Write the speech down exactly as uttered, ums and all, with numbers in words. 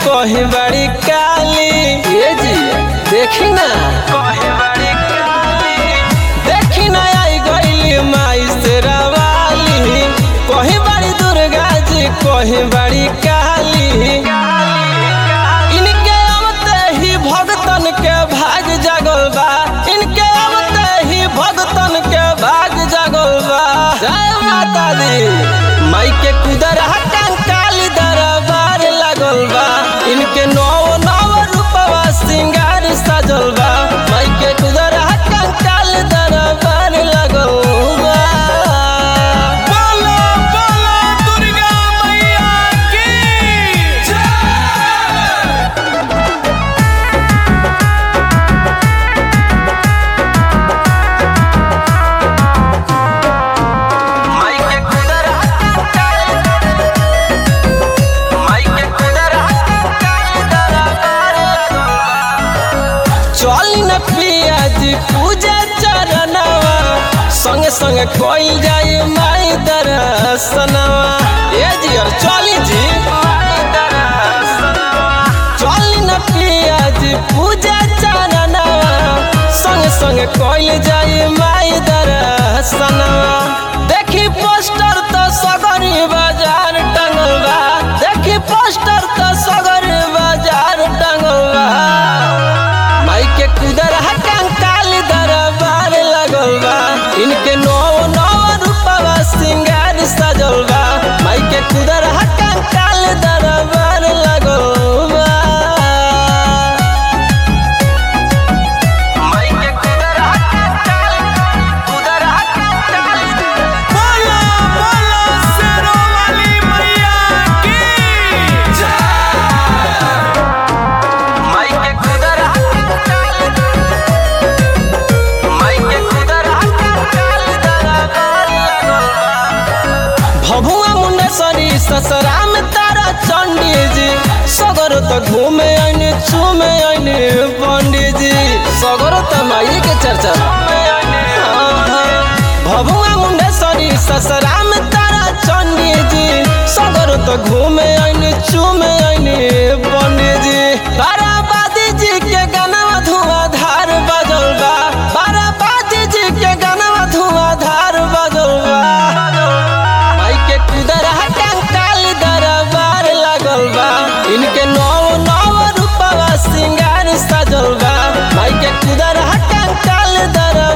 कहीं बड़ी काली। ये जी देखी ना कहीं बड़ी काली, देखी ना आई गईली माई से रवाली। कहीं बड़ी दुर्गा जी कहीं बड़ी काली। इनके अवते ही भगतन के भाग जागल बा, इनके अवते ही भगतन के भाग जागल बा। जय माता दी। माई के कुदरा कंकाली दरबार लागल बा, इनके नौ नौ रूपवा सिंगार सजल बा। माई के कुदरा कंकाल दरबार लागल बा। बोलो बोलो दुर्गा मैया की जय। माई के कुदरा माई के कुदरा दरबार लागल बा। चली न पिया जी पूजा चरणवा, संगे संगे कोई जाए माई दर्शनवा। ए जी और चली जी माई दर्शनवा, चली न पिया जी पूजा चरणवा, संगे संगे कोई जाए माई दर्शनवा। देखी पोस्टर तो सगरी बाजार टंगल बा, देखी पोस्टर तो सगरी बाजार टंगल बा। माई के कुदरा कंकाल दरबार लागल बा, इनके नौ नौ रूपवा सिंगार सजल बा। माई के कुदरा कंकाल दरबार लागल बा। माई के कुदरा कंकाल कुदरा कंकाल बोलो बोलो शेरों वाली मैया की जय। माई के कुदरा कंकाल माई के कुदरा कंकाल दरबार लागल बा। भभुआ मुंडेश्वरी ससराम तारा चंडी जी, सगर तो घूमे आने चूमे आने पंडित जी। सगर तो माई के चर्चा भभुआ मुंडेश्वरी ससराम तारा चंडी जी, सगर तो घूमे आने चूमे आने पंडित जी। बाराबादी जी के गाना धुआंधार बजल बा, बाराबादी जी के गाना धुआंधार बजल बा। माई के कुदरा कंकाल दरबार लागल बा, इनके नौ नौ रूपवा सिंगार सजल बा। माई के कुदरा कंकाल दरबार